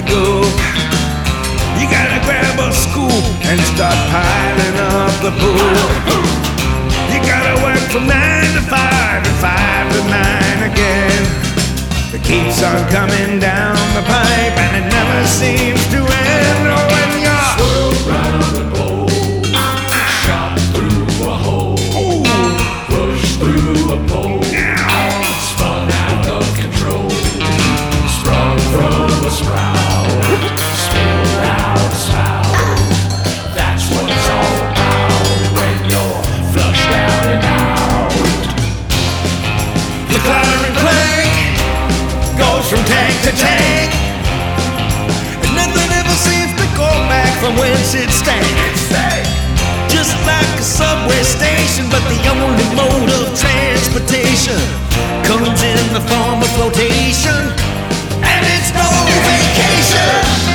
to go. You gotta grab a scoop and start piling up the poop. You gotta work from 9 to 5 and 5 to 9 again. It keeps on coming down the pipe and it never seems to end. Oh, when you're swirled right on the pole, shot through a hole, pushed through a pole, spun out of control, sprung from a sprout, spilled out a spout. That's what it's all about when you're flushed out and out. the clatter and clank goes from tank to tank, and nothing ever seems to go back from whence it stands. Just like a subway station, but the only mode of transportation comes in the form of flotation, and it's no vacation.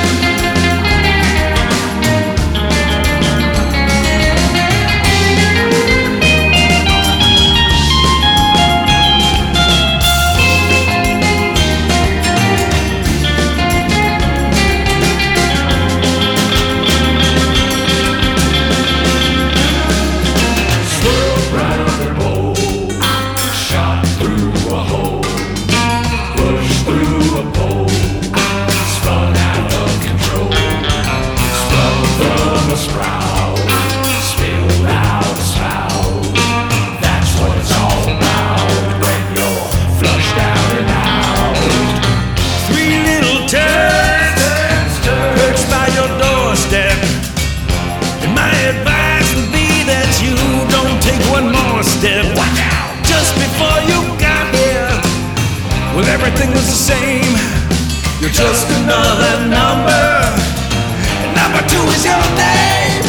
Just before you got here, well, everything was the same. You're just another number, and number 2 is your name.